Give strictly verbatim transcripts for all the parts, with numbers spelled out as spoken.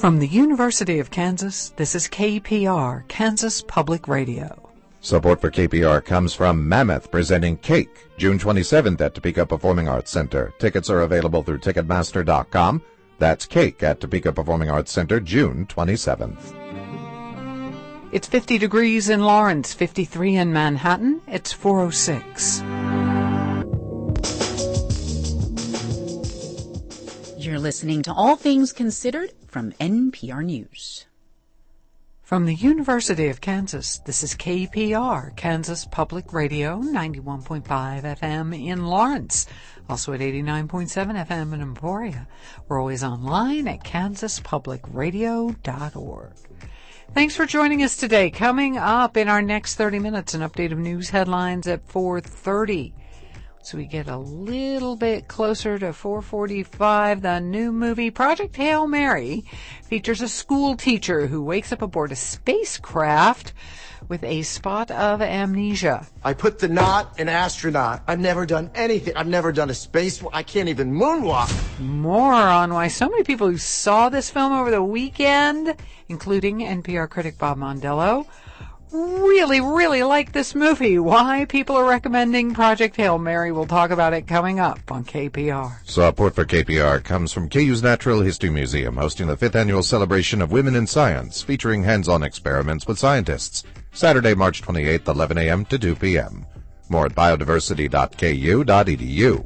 From the University of Kansas, this is K P R, Kansas Public Radio. Support for K P R comes from Mammoth, presenting Cake, June twenty-seventh at Topeka Performing Arts Center. Tickets are available through Ticketmaster dot com. That's Cake at Topeka Performing Arts Center, June twenty-seventh. It's fifty degrees in Lawrence, fifty-three in Manhattan. It's four oh six. You're listening to All Things Considered from N P R News. From the University of Kansas, this is K P R, Kansas Public Radio, ninety-one point five F M in Lawrence, also at eighty-nine point seven F M in Emporia. We're always online at kansas public radio dot org. Thanks for joining us today. Coming up in our next thirty minutes, an update of news headlines at four thirty. So we get a little bit closer to four forty-five. The new movie Project Hail Mary features a school teacher who wakes up aboard a spacecraft with a spot of amnesia. I put the knot in astronaut. I've never done anything. I've never done a space. I can't even moonwalk. More on why so many people who saw this film over the weekend, including N P R critic Bob Mondello, really, really like this movie. Why people are recommending Project Hail Mary. We'll talk about it coming up on K P R. Support for K P R comes from K U's Natural History Museum, hosting the fifth annual celebration of Women in Science, featuring hands-on experiments with scientists. Saturday, March twenty-eighth, eleven a.m. to two p.m. More at biodiversity dot k u dot e d u.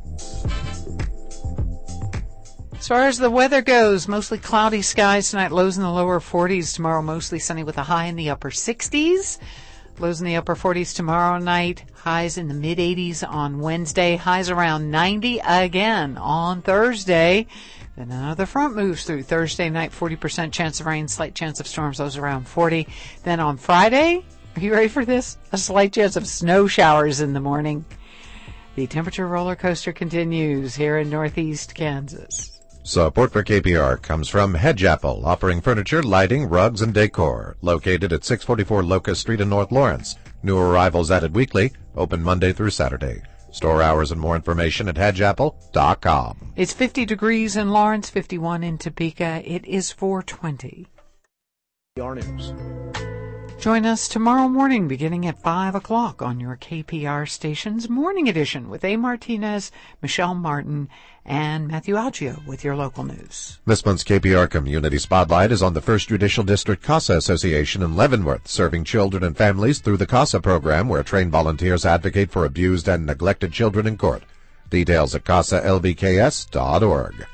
As far as the weather goes, mostly cloudy skies tonight, lows in the lower forties. Tomorrow, mostly sunny with a high in the upper sixties. Lows in the upper forties tomorrow night. Highs in the mid-eighties on Wednesday. Highs around ninety again on Thursday. Then another front moves through. Thursday night, forty percent chance of rain, slight chance of storms, those around forty. Then on Friday, are you ready for this? A slight chance of snow showers in the morning. The temperature roller coaster continues here in northeast Kansas. Support for K P R comes from Hedge Apple, offering furniture, lighting, rugs, and decor. Located at six forty-four Locust Street in North Lawrence. New arrivals added weekly, open Monday through Saturday. Store hours and more information at hedge apple dot com. It's fifty degrees in Lawrence, fifty-one in Topeka. It is four twenty. Our news. Join us tomorrow morning beginning at five o'clock on your K P R station's Morning Edition with A. Martinez, Michelle Martin, and Matthew Algio with your local news. This month's K P R Community Spotlight is on the First Judicial District CASA Association in Leavenworth, serving children and families through the CASA program, where trained volunteers advocate for abused and neglected children in court. Details at casa l b k s dot org.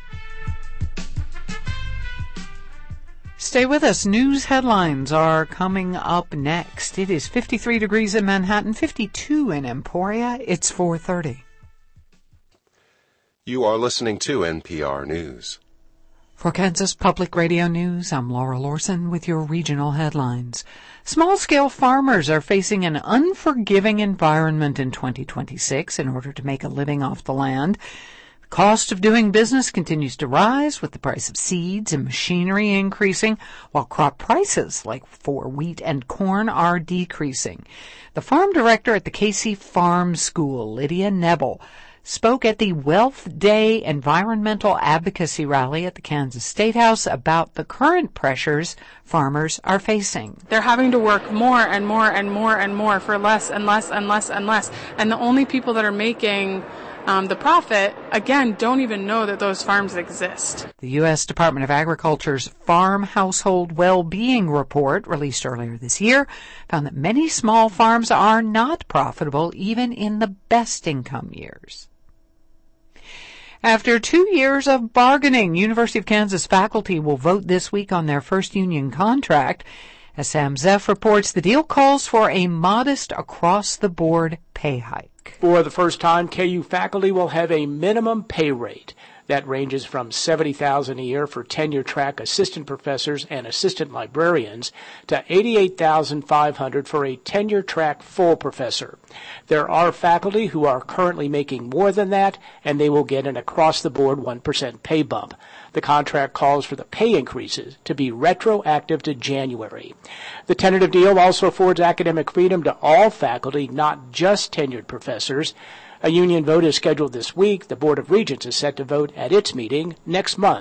Stay with us. News headlines are coming up next. It is fifty-three degrees in Manhattan, fifty-two in Emporia. It's four thirty. You are listening to N P R News. For Kansas Public Radio News, I'm Laura Lorson with your regional headlines. Small-scale farmers are facing an unforgiving environment in twenty twenty-six in order to make a living off the land. The cost of doing business continues to rise, with the price of seeds and machinery increasing, while crop prices, like for wheat and corn, are decreasing. The farm director at the K C Farm School, Lydia Nebel, spoke at the Wealth Day Environmental Advocacy Rally at the Kansas State House about the current pressures farmers are facing. They're having to work more and more and more and more for less and less and less and less. And the only people that are making um, the profit, again, don't even know that those farms exist. The U S Department of Agriculture's Farm Household Well-Being Report, released earlier this year, found that many small farms are not profitable even in the best income years. After two years of bargaining, University of Kansas faculty will vote this week on their first union contract. As Sam Zeff reports, the deal calls for a modest across-the-board pay hike. For the first time, K U faculty will have a minimum pay rate. That ranges from seventy thousand dollars a year for tenure-track assistant professors and assistant librarians to eighty-eight thousand five hundred dollars for a tenure-track full professor. There are faculty who are currently making more than that, and they will get an across-the-board one percent pay bump. The contract calls for the pay increases to be retroactive to January. The tentative deal also affords academic freedom to all faculty, not just tenured professors. A union vote is scheduled this week. The Board of Regents is set to vote at its meeting next month.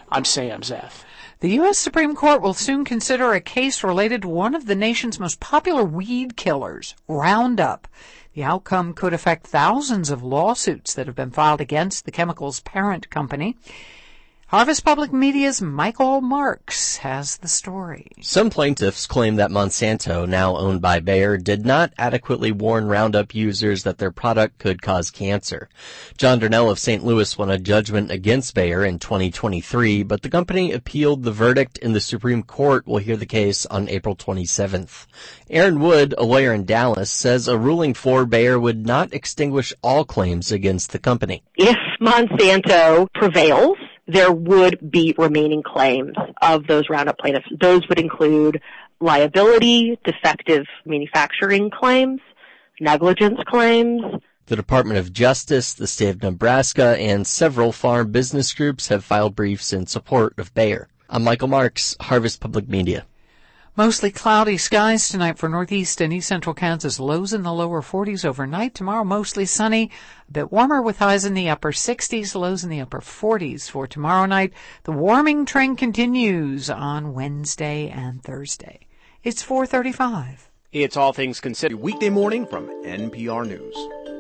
I'm Sam Zeth. The U S Supreme Court will soon consider a case related to one of the nation's most popular weed killers, Roundup. The outcome could affect thousands of lawsuits that have been filed against the chemical's parent company. Harvest Public Media's Michael Marks has the story. Some plaintiffs claim that Monsanto, now owned by Bayer, did not adequately warn Roundup users that their product could cause cancer. John Darnell of Saint Louis won a judgment against Bayer in twenty twenty-three, but the company appealed the verdict in the Supreme Court. Will hear the case on April twenty-seventh. Aaron Wood, a lawyer in Dallas, says a ruling for Bayer would not extinguish all claims against the company. If Monsanto prevails, there would be remaining claims of those Roundup plaintiffs. Those would include liability, defective manufacturing claims, negligence claims. The Department of Justice, the state of Nebraska, and several farm business groups have filed briefs in support of Bayer. I'm Michael Marks, Harvest Public Media. Mostly cloudy skies tonight for northeast and east central Kansas. Lows in the lower forties overnight. Tomorrow mostly sunny, a bit warmer with highs in the upper sixties, lows in the upper forties for tomorrow night. The warming trend continues on Wednesday and Thursday. It's four thirty-five. It's All Things Considered, weekday morning from N P R News.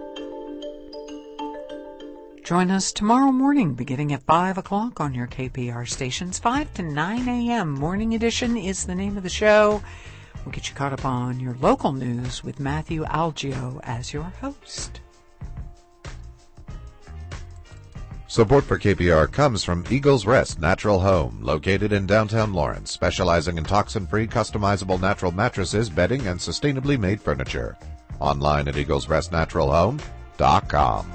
Join us tomorrow morning beginning at five o'clock on your K P R stations. five to nine a.m. Morning Edition is the name of the show. We'll get you caught up on your local news with Matthew Algio as your host. Support for K P R comes from Eagles Rest Natural Home, located in downtown Lawrence, specializing in toxin-free, customizable natural mattresses, bedding, and sustainably made furniture. Online at eagles rest natural home dot com.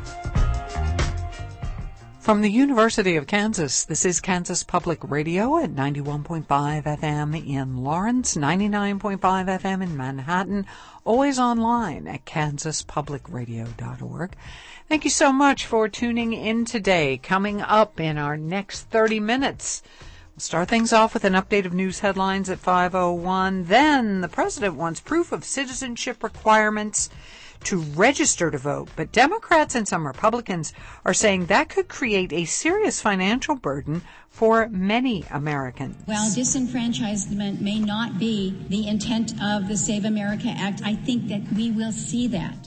From the University of Kansas, this is Kansas Public Radio at ninety-one point five F M in Lawrence, ninety-nine point five F M in Manhattan, always online at kansas public radio dot org. Thank you so much for tuning in today. Coming up in our next thirty minutes, we'll start things off with an update of news headlines at five oh one. Then the president wants proof of citizenship requirements to register to vote, but Democrats and some Republicans are saying that could create a serious financial burden for many Americans. While disenfranchisement may not be the intent of the Save America Act, I think that we will see that.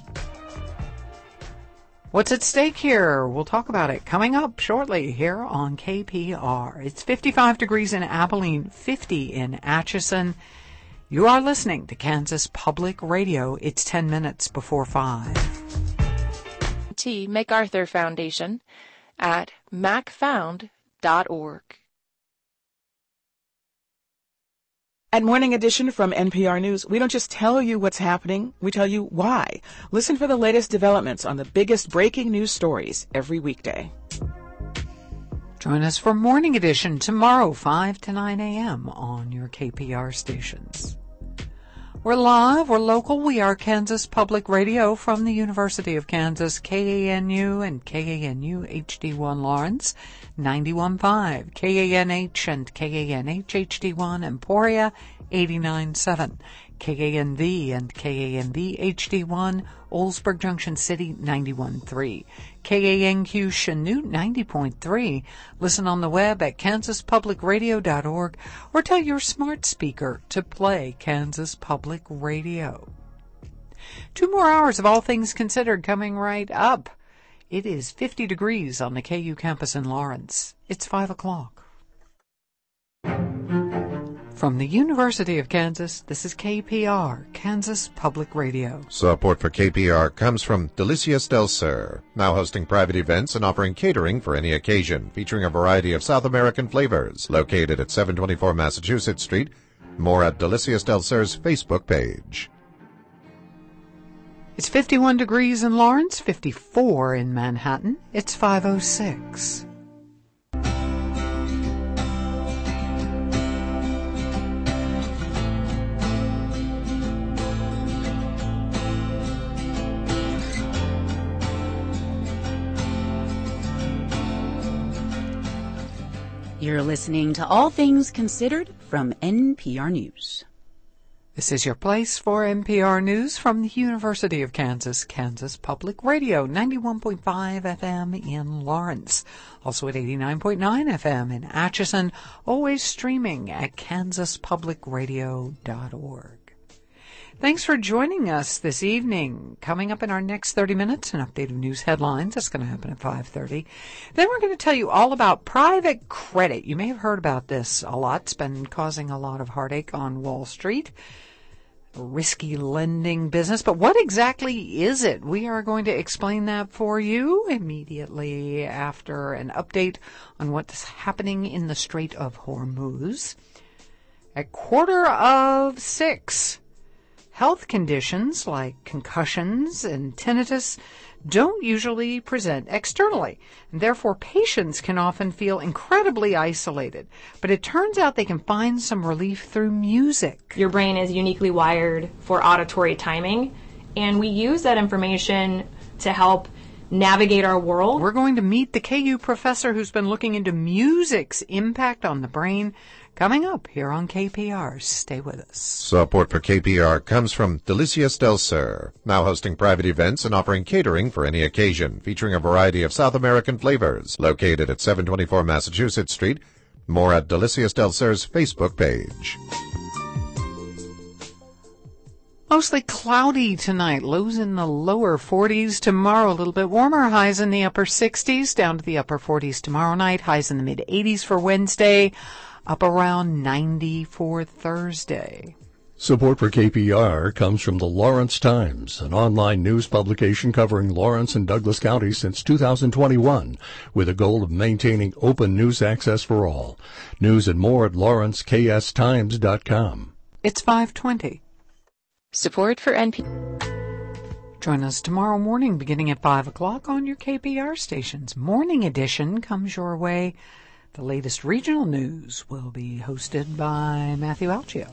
What's at stake here? We'll talk about it coming up shortly here on K P R. It's fifty-five degrees in Abilene, fifty in Atchison. You are listening to Kansas Public Radio. It's ten minutes before five. T. MacArthur Foundation at mac found dot org. At Morning Edition from N P R News, we don't just tell you what's happening, we tell you why. Listen for the latest developments on the biggest breaking news stories every weekday. Join us for Morning Edition tomorrow, five to nine a.m. on your K P R stations. We're live, we're local, we are Kansas Public Radio from the University of Kansas, K A N U and K A N U H D one Lawrence, ninety-one point five, K A N H and K A N H H D one Emporia, eighty-nine point seven, K A N V and K A N V H D one Oldsburg Junction City, ninety-one point three, K A N Q Chanute, ninety point three. Listen on the web at kansas public radio dot org or tell your smart speaker to play Kansas Public Radio. Two more hours of All Things Considered coming right up. It is fifty degrees on the K U campus in Lawrence. It's five o'clock. From the University of Kansas, this is K P R, Kansas Public Radio. Support for K P R comes from Delicias del Sur, now hosting private events and offering catering for any occasion, featuring a variety of South American flavors. Located at seven twenty-four Massachusetts Street. More at Delicias del Sur's Facebook page. It's fifty-one degrees in Lawrence, fifty-four in Manhattan. It's five oh six. You're listening to All Things Considered from N P R News. This is your place for N P R News from the University of Kansas, Kansas Public Radio, ninety-one point five F M in Lawrence, also at eighty-nine point nine F M in Atchison, always streaming at kansas public radio dot org. Thanks for joining us this evening. Coming up in our next thirty minutes, an update of news headlines. That's going to happen at five thirty. Then we're going to tell you all about private credit. You may have heard about this a lot. It's been causing a lot of heartache on Wall Street. A risky lending business. But what exactly is it? We are going to explain that for you immediately after an update on what's happening in the Strait of Hormuz. At quarter of six, health conditions like concussions and tinnitus don't usually present externally, and therefore patients can often feel incredibly isolated. But it turns out they can find some relief through music. Your brain is uniquely wired for auditory timing, and we use that information to help navigate our world. We're going to meet the K U professor who's been looking into music's impact on the brain. Coming up here on K P R. Stay with us. Support for K P R comes from Delicias del Sur, now hosting private events and offering catering for any occasion, featuring a variety of South American flavors. Located at seven twenty-four Massachusetts Street. More at Delicias del Sur's Facebook page. Mostly cloudy tonight. Lows in the lower forties. Tomorrow a little bit warmer. Highs in the upper sixties. Down to the upper forties tomorrow night. Highs in the mid eighties for Wednesday. Up around ninety for Thursday. Support for K P R comes from the Lawrence Times, an online news publication covering Lawrence and Douglas County since two thousand twenty-one, with a goal of maintaining open news access for all. News and more at lawrence k s times dot com. It's five twenty. Support for N P R. Join us tomorrow morning beginning at five o'clock on your K P R stations. Morning edition comes your way. The latest regional news will be hosted by Matthew Alcio.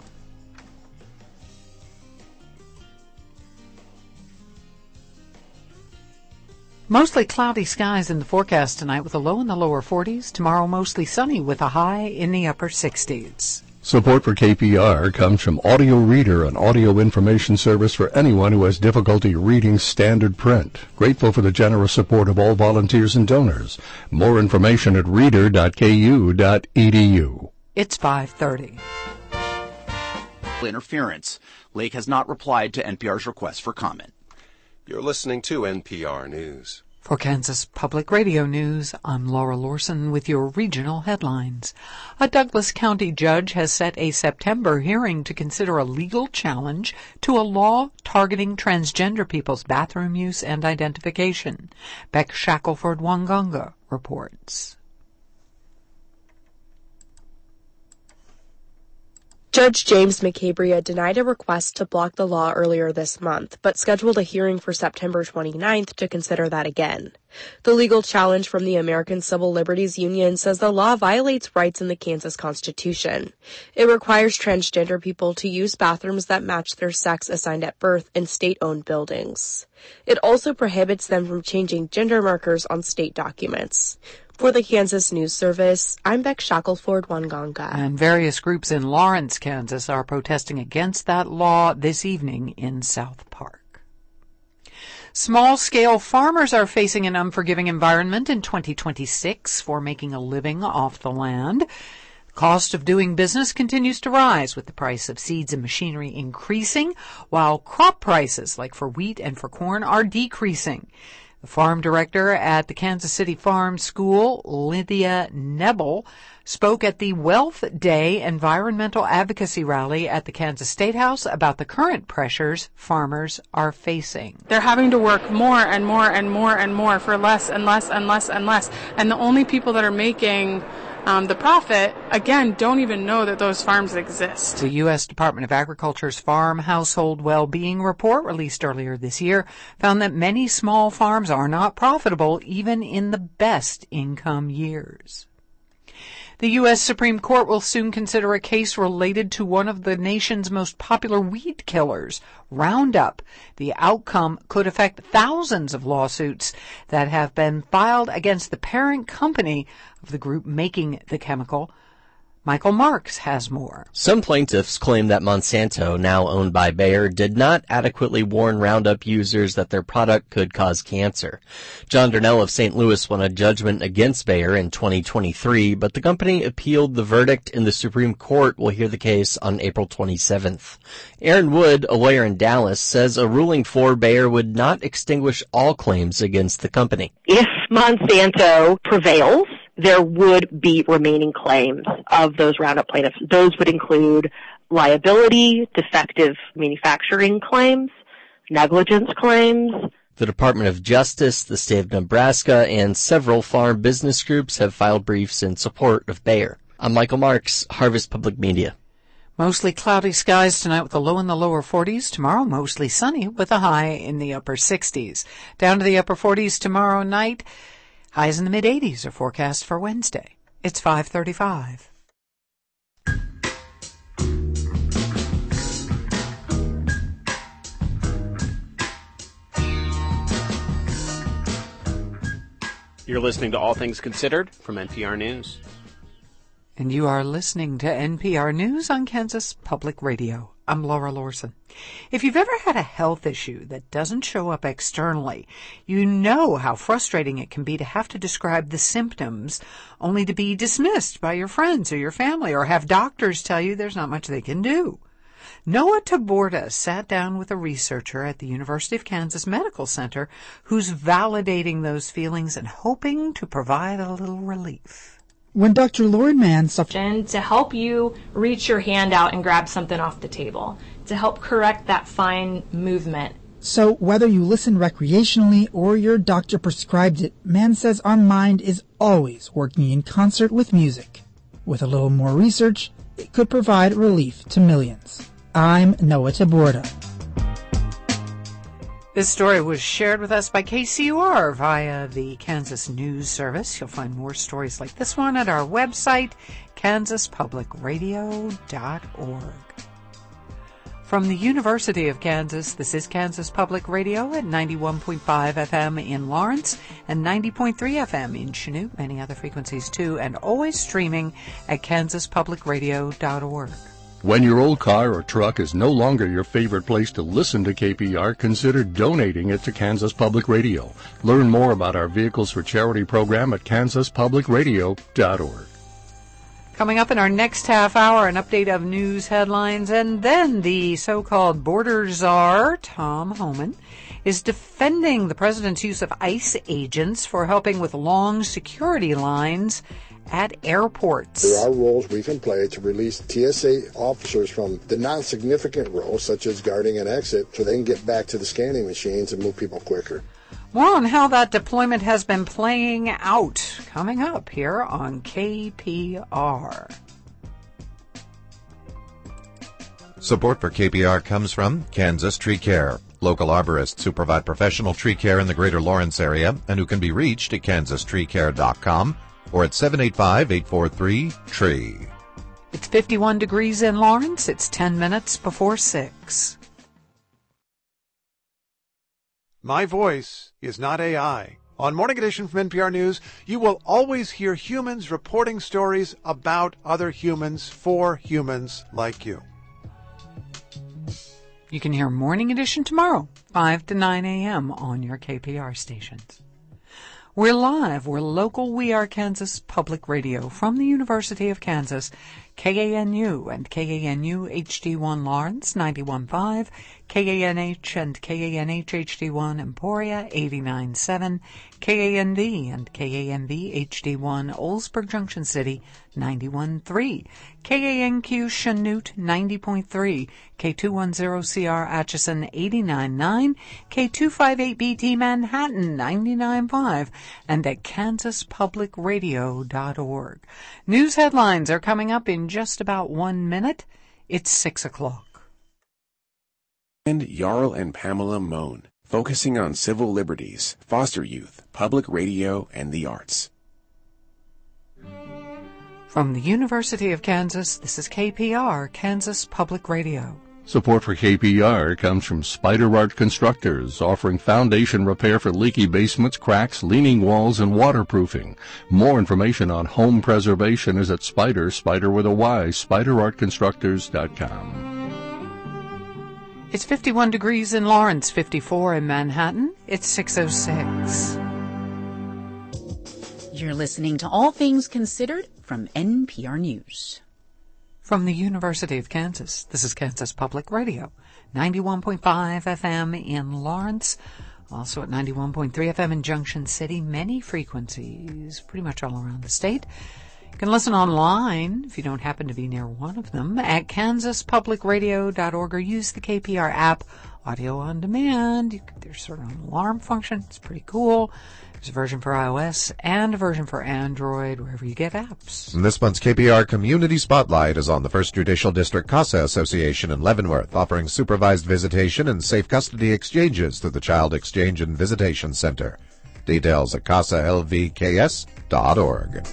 Mostly cloudy skies in the forecast tonight with a low in the lower forties. Tomorrow mostly sunny with a high in the upper sixties. Support for K P R comes from Audio Reader, an audio information service for anyone who has difficulty reading standard print. Grateful for the generous support of all volunteers and donors. More information at reader dot k u dot e d u. It's five thirty. Interference. Lake has not replied to N P R's request for comment. You're listening to N P R News. For Kansas Public Radio News, I'm Laura Lorson with your regional headlines. A Douglas County judge has set a September hearing to consider a legal challenge to a law targeting transgender people's bathroom use and identification. Beck Shackelford-Wangonga reports. Judge James McCabria denied a request to block the law earlier this month, but scheduled a hearing for September twenty-ninth to consider that again. The legal challenge from the American Civil Liberties Union says the law violates rights in the Kansas Constitution. It requires transgender people to use bathrooms that match their sex assigned at birth in state-owned buildings. It also prohibits them from changing gender markers on state documents. For the Kansas News Service, I'm Beck Shackelford-Wangonga. And various groups in Lawrence, Kansas are protesting against that law this evening in South Park. Small-scale farmers are facing an unforgiving environment in twenty twenty-six for making a living off the land. The cost of doing business continues to rise, with the price of seeds and machinery increasing, while crop prices, like for wheat and for corn, are decreasing. The farm director at the Kansas City Farm School, Lydia Nebel, spoke at the Wealth Day Environmental Advocacy Rally at the Kansas State House about the current pressures farmers are facing. They're having to work more and more and more and more for less and less and less and less. And the only people that are making Um, the profit, again, don't even know that those farms exist. The U S Department of Agriculture's Farm Household Well-Being Report, released earlier this year, found that many small farms are not profitable even in the best income years. The U S Supreme Court will soon consider a case related to one of the nation's most popular weed killers, Roundup. The outcome could affect thousands of lawsuits that have been filed against the parent company of the group making the chemical, Michael Marks has more. Some plaintiffs claim that Monsanto, now owned by Bayer, did not adequately warn Roundup users that their product could cause cancer. John Darnell of Saint Louis won a judgment against Bayer in twenty twenty-three, but the company appealed the verdict in the Supreme Court. Will hear the case on April twenty-seventh. Aaron Wood, a lawyer in Dallas, says a ruling for Bayer would not extinguish all claims against the company. If Monsanto prevails, there would be remaining claims of those Roundup plaintiffs. Those would include liability, defective manufacturing claims, negligence claims. The Department of Justice, the state of Nebraska, and several farm business groups have filed briefs in support of Bayer. I'm Michael Marks, Harvest Public Media. Mostly cloudy skies tonight with a low in the lower forties. Tomorrow, mostly sunny with a high in the upper sixties. Down to the upper forties tomorrow night. Highs in the mid-eighties are forecast for Wednesday. It's five thirty-five. You're listening to All Things Considered from N P R News. And you are listening to N P R News on Kansas Public Radio. I'm Laura Lorson. If you've ever had a health issue that doesn't show up externally, you know how frustrating it can be to have to describe the symptoms only to be dismissed by your friends or your family or have doctors tell you there's not much they can do. Noah Taborda sat down with a researcher at the University of Kansas Medical Center who's validating those feelings and hoping to provide a little relief. When Doctor Lauren Mann suffered to help you reach your hand out and grab something off the table, to help correct that fine movement. So whether you listen recreationally or your doctor prescribed it, Mann says our mind is always working in concert with music. With a little more research, it could provide relief to millions. I'm Noah Taborda. This story was shared with us by K C U R via the Kansas News Service. You'll find more stories like this one at our website, kansas public radio dot org. From the University of Kansas, this is Kansas Public Radio at ninety-one point five F M in Lawrence and ninety point three F M in Chanute, many other frequencies too, and always streaming at kansas public radio dot org. When your old car or truck is no longer your favorite place to listen to K P R, consider donating it to Kansas Public Radio. Learn more about our Vehicles for Charity program at kansas public radio dot org. Coming up in our next half hour, an update of news headlines, and then the so-called border czar, Tom Homan, is defending the president's use of ICE agents for helping with long security lines at airports. There are roles we can play to release T S A officers from the non-significant roles, such as guarding an exit, so they can get back to the scanning machines and move people quicker. More on how that deployment has been playing out coming up here on K P R. Support for K P R comes from Kansas Tree Care, local arborists who provide professional tree care in the greater Lawrence area and who can be reached at kansas tree care dot com or at seven eight five, eight four three, T R E E. It's fifty-one degrees in Lawrence. It's ten minutes before six. My voice is not A I. On Morning Edition from N P R News, you will always hear humans reporting stories about other humans for humans like you. You can hear Morning Edition tomorrow, five to nine a.m. on your K P R stations. We're live. We're local. We are Kansas Public Radio from the University of Kansas, K A N U and K A N U H D one Lawrence, ninety-one point five, K A N H and K A N H H D one Emporia, eighty-nine point seven, K A N V and K A N V H D one Oldsburg Junction City, ninety-one point three, K A N Q Chanute, ninety point three, K two ten C R Atchison, eighty-nine point nine, K two fifty-eight B T Manhattan, ninety-nine point five, and at kansas public radio dot org. News headlines are coming up in just about one minute. It's six o'clock. And Jarl and Pamela Mohn, focusing on civil liberties, foster youth, public radio, and the arts. From the University of Kansas, this is K P R, Kansas Public Radio. Support for K P R comes from Spider Art Constructors, offering foundation repair for leaky basements, cracks, leaning walls, and waterproofing. More information on home preservation is at Spider, Spider with a Y, spider art constructors dot com. It's fifty-one degrees in Lawrence, fifty-four in Manhattan. It's six oh six. You're listening to All Things Considered from N P R News. From the University of Kansas, this is Kansas Public Radio, ninety-one point five F M in Lawrence, also at ninety-one point three F M in Junction City, many frequencies pretty much all around the state. You can listen online, if you don't happen to be near one of them, at kansas public radio dot org or use the K P R app, audio on demand. You can, there's sort of an alarm function. It's pretty cool. There's a version for iOS and a version for Android, wherever you get apps. And this month's K P R Community Spotlight is on the First Judicial District CASA Association in Leavenworth, offering supervised visitation and safe custody exchanges through the Child Exchange and Visitation Center. Details at casa l v k s dot org.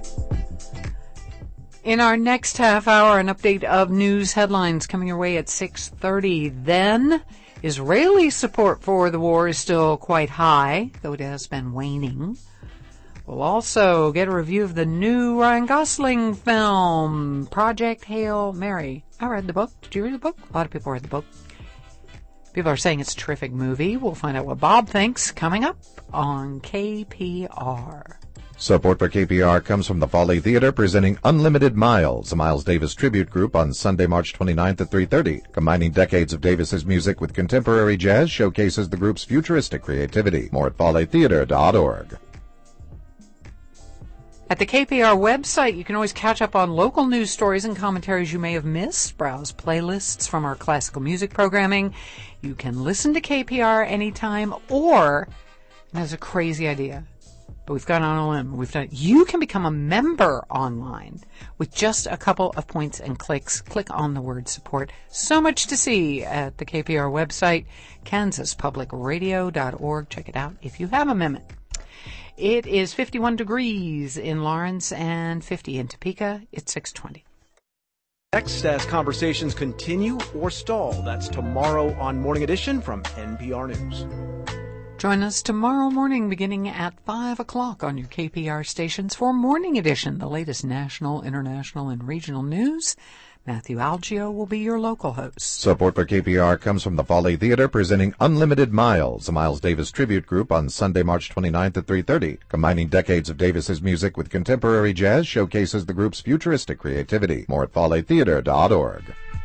In our next half hour, an update of news headlines coming your way at six thirty. Then, Israeli support for the war is still quite high, though it has been waning. We'll also get a review of the new Ryan Gosling film, Project Hail Mary. I read the book. Did you read the book? A lot of people read the book. People are saying it's a terrific movie. We'll find out what Bob thinks coming up on K P R. Support for K P R comes from the Folly Theater, presenting Unlimited Miles, a Miles Davis tribute group on Sunday, March twenty-ninth at three thirty. Combining decades of Davis's music with contemporary jazz showcases the group's futuristic creativity. More at folly theater dot org. At the K P R website, you can always catch up on local news stories and commentaries you may have missed, browse playlists from our classical music programming. You can listen to K P R anytime, or, that's a crazy idea, but we've gone on a limb. We've done. You can become a member online with just a couple of points and clicks. Click on the word support. So much to see at the K P R website, kansas public radio dot org. Check it out if you have a minute. It is fifty-one degrees in Lawrence and fifty in Topeka. It's six twenty. Next, as conversations continue or stall, that's tomorrow on Morning Edition from N P R News. Join us tomorrow morning beginning at five o'clock on your K P R stations for Morning Edition, the latest national, international, and regional news. Matthew Algio will be your local host. Support for K P R comes from the Folly Theater, presenting Unlimited Miles, a Miles Davis tribute group on Sunday, March twenty-ninth at three thirty. Combining decades of Davis's music with contemporary jazz showcases the group's futuristic creativity. More at folly theater dot org.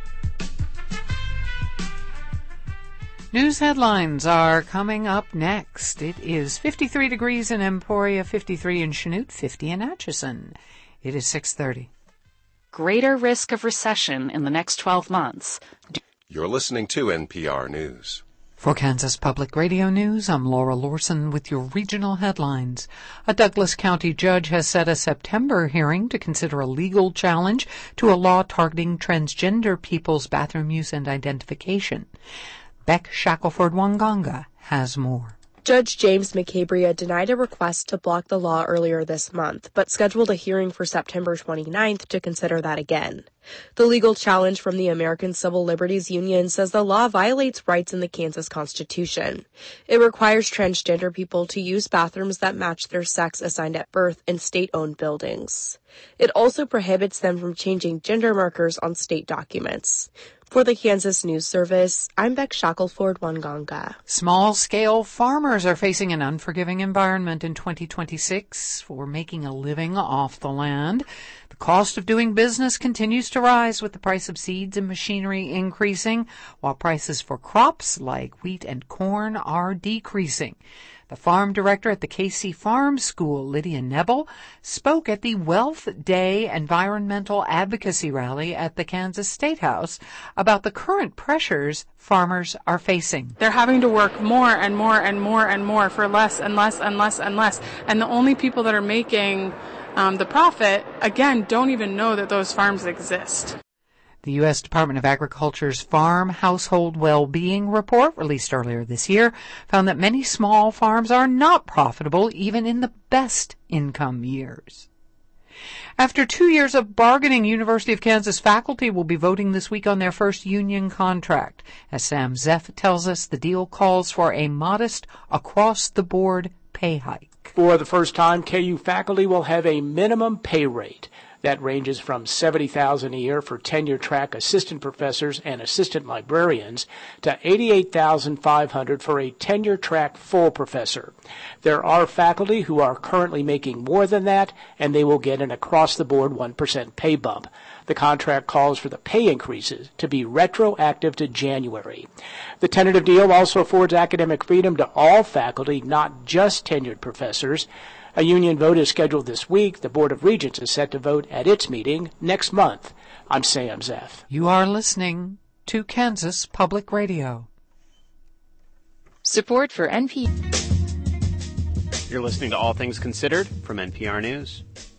News headlines are coming up next. It is fifty-three degrees in Emporia, fifty-three in Chanute, fifty in Atchison. It is six thirty. Greater risk of recession in the next twelve months. You're listening to N P R News. For Kansas Public Radio News, I'm Laura Lorson with your regional headlines. A Douglas County judge has set a September hearing to consider a legal challenge to a law targeting transgender people's bathroom use and identification. Beck Shackelford-Wanganga has more. Judge James McCabria denied a request to block the law earlier this month, but scheduled a hearing for September twenty-ninth to consider that again. The legal challenge from the American Civil Liberties Union says the law violates rights in the Kansas Constitution. It requires transgender people to use bathrooms that match their sex assigned at birth in state-owned buildings. It also prohibits them from changing gender markers on state documents. For the Kansas News Service, I'm Beck Shackelford-Wanganga. Small-scale farmers are facing an unforgiving environment in twenty twenty-six for making a living off the land. The cost of doing business continues to rise, with the price of seeds and machinery increasing, while prices for crops like wheat and corn are decreasing. The farm director at the K C Farm School, Lydia Nebel, spoke at the Wealth Day Environmental Advocacy Rally at the Kansas State House about the current pressures farmers are facing. They're having to work more and more and more and more for less and less and less and less. And the only people that are making um, the profit, again, don't even know that those farms exist. The U S Department of Agriculture's Farm Household Well-Being Report, released earlier this year, found that many small farms are not profitable even in the best income years. After two years of bargaining, University of Kansas faculty will be voting this week on their first union contract. As Sam Zeff tells us, the deal calls for a modest across-the-board pay hike. For the first time, K U faculty will have a minimum pay rate that ranges from seventy thousand dollars a year for tenure-track assistant professors and assistant librarians to eighty-eight thousand five hundred dollars for a tenure-track full professor. There are faculty who are currently making more than that, and they will get an across-the-board one percent pay bump. The contract calls for the pay increases to be retroactive to January. The tentative deal also affords academic freedom to all faculty, not just tenured professors. A union vote is scheduled this week. The Board of Regents is set to vote at its meeting next month. I'm Sam Zeff. You are listening to Kansas Public Radio. Support for N P R. You're listening to All Things Considered from N P R News.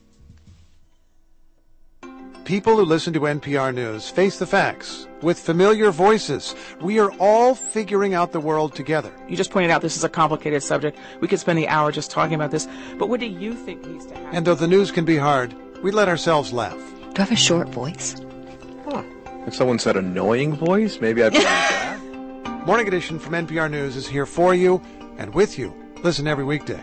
People who listen to N P R News face the facts with familiar voices. We are all figuring out the world together. You just pointed out this is a complicated subject. We could spend the hour just talking about this. But what do you think needs to happen? And though the news can be hard, we let ourselves laugh. Do I have a short voice? Huh. If someone said annoying voice, maybe I'd believe that. Morning Edition from N P R News is here for you and with you. Listen every weekday.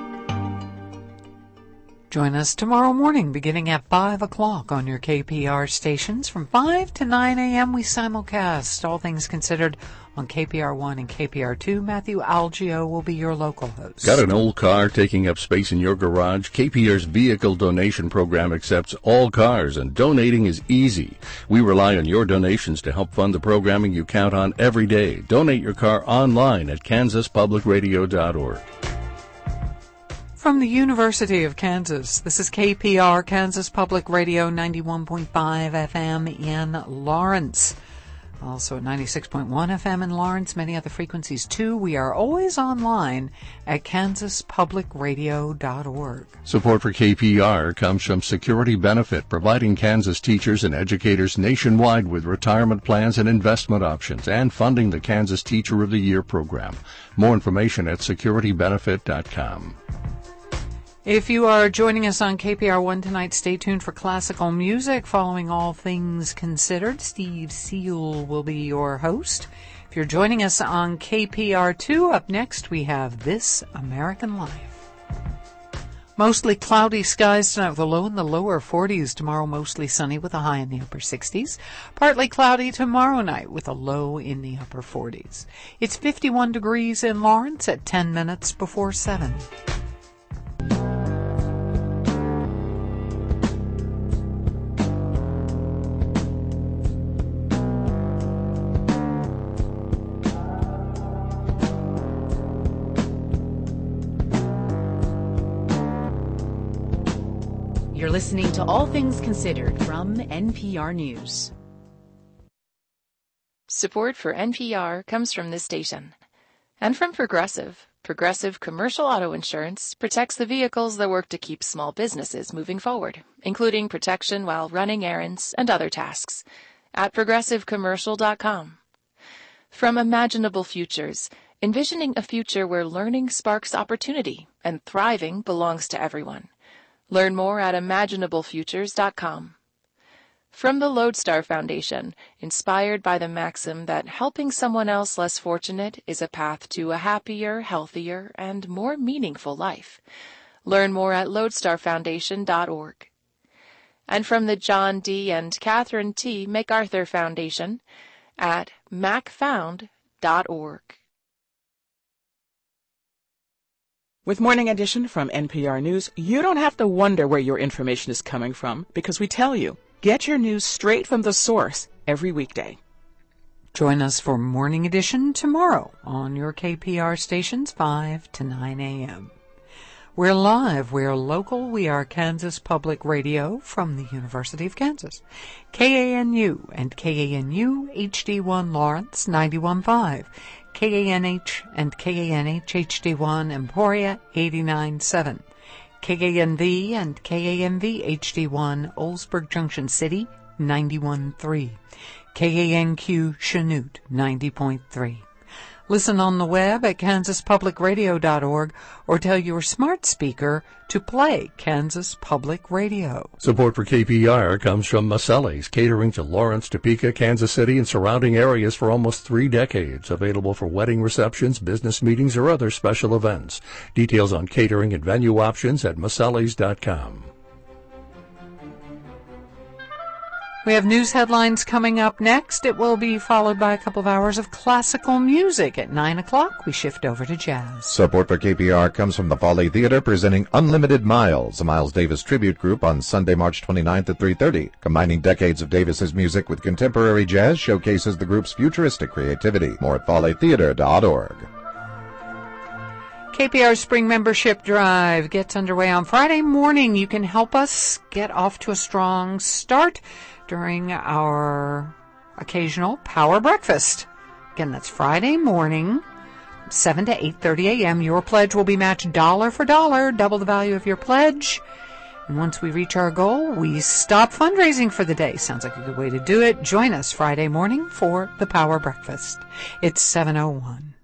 Join us tomorrow morning beginning at five o'clock on your K P R stations. From five to nine a.m. we simulcast All Things Considered on K P R one and K P R two. Matthew Algio will be your local host. Got an old car taking up space in your garage? K P R's vehicle donation program accepts all cars, and donating is easy. We rely on your donations to help fund the programming you count on every day. Donate your car online at kansas public radio dot org. From the University of Kansas, this is K P R, Kansas Public Radio, ninety-one point five F M in Lawrence. Also at ninety-six point one F M in Lawrence, many other frequencies too. We are always online at kansas public radio dot org. Support for K P R comes from Security Benefit, providing Kansas teachers and educators nationwide with retirement plans and investment options, and funding the Kansas Teacher of the Year program. More information at security benefit dot com. If you are joining us on K P R one tonight, stay tuned for classical music. Following All Things Considered, Steve Seal will be your host. If you're joining us on K P R two, up next we have This American Life. Mostly cloudy skies tonight with a low in the lower forties. Tomorrow mostly sunny with a high in the upper sixties. Partly cloudy tomorrow night with a low in the upper forties. It's fifty-one degrees in Lawrence at ten minutes before seven. You're listening to All Things Considered from N P R News. Support for N P R comes from this station and from Progressive. Progressive Commercial Auto Insurance protects the vehicles that work to keep small businesses moving forward, including protection while running errands and other tasks, at progressive commercial dot com. From Imaginable Futures, envisioning a future where learning sparks opportunity and thriving belongs to everyone. Learn more at imaginable futures dot com. From the Lodestar Foundation, inspired by the maxim that helping someone else less fortunate is a path to a happier, healthier, and more meaningful life. Learn more at lodestar foundation dot org. And from the John D. and Catherine T. MacArthur Foundation at mac found dot org. With Morning Edition from N P R News, you don't have to wonder where your information is coming from because we tell you. Get your news straight from the source every weekday. Join us for Morning Edition tomorrow on your K P R stations, five to nine a.m. We're live, we're local, we are Kansas Public Radio from the University of Kansas. K A N U and K A N U H D one Lawrence, ninety-one point five. K A N H and K A N H H D one Emporia, eighty-nine point seven. K A N V and K A N V H D one Oldsburg Junction City, ninety-one point three. K A N Q Chanute, ninety point three. Listen on the web at kansas public radio dot org or tell your smart speaker to play Kansas Public Radio. Support for K P R comes from Maselli's, catering to Lawrence, Topeka, Kansas City, and surrounding areas for almost three decades. Available for wedding receptions, business meetings, or other special events. Details on catering and venue options at masellis dot com. We have news headlines coming up next. It will be followed by a couple of hours of classical music. At nine o'clock, we shift over to jazz. Support for K P R comes from the Folly Theater, presenting Unlimited Miles, a Miles Davis tribute group on Sunday, March twenty-ninth at three thirty. Combining decades of Davis's music with contemporary jazz showcases the group's futuristic creativity. More at folly theater dot org. K P R Spring Membership Drive gets underway on Friday morning. You can help us get off to a strong start during our occasional Power Breakfast. Again, that's Friday morning, seven to eight thirty a.m. Your pledge will be matched dollar for dollar, double the value of your pledge. And once we reach our goal, we stop fundraising for the day. Sounds like a good way to do it. Join us Friday morning for the Power Breakfast. It's seven oh one.